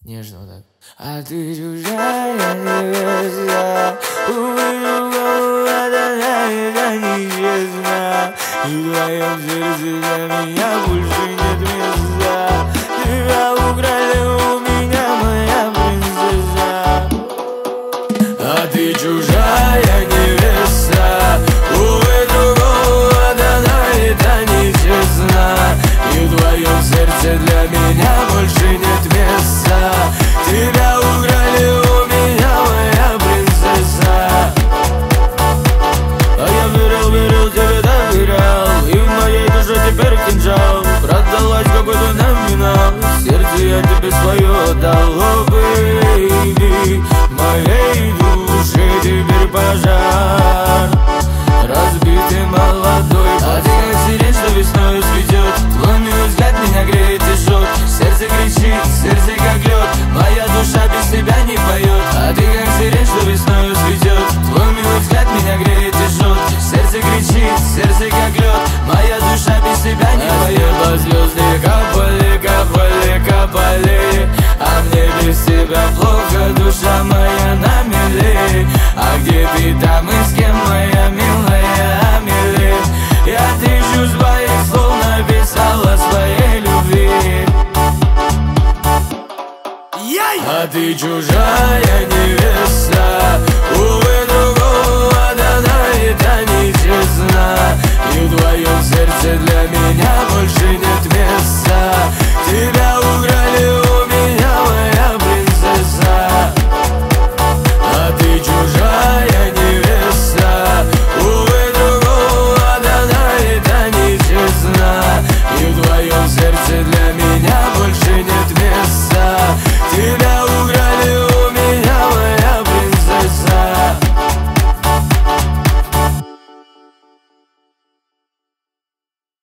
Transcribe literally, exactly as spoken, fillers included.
Нежно вот так. А ты чужая невеста, увы, другого это нечестно. И в твоем сердце для меня больше нет места. Тебя украли у меня, моя принцесса. А ты чужая невеста, увы, другого она это нечестно. И в твоем сердце для меня больше нет места. Тебя украли у меня, моя принцесса. А я верил, верил, тебе доверял, и в моей душе теперь кинжал. Продалась какой-то номинал, сердце я тебе свое отдал. О, бэйби, моей душе теперь пожар. Разбитый молодой, а ты как сирень, что весною цветет. Твой милый взгляд меня греет и жжет. Сердце кричит, сердце как лед, моя душа без тебя не поет. А ты как сирень, что весною цветет. Твой милый взгляд меня греет и жжет. Сердце кричит, сердце как лед, моя душа без тебя не поет. А звезды капали, капали, капали, а мне без тебя плохо, душа моя на мели. А где ты там и с кем, моя милая Амели? Я тысячу своих слов написала своей любви. А ты чужая невеста, увы, другого она это нечестно. И в твоем сердце для меня больше нет места. Тебя украли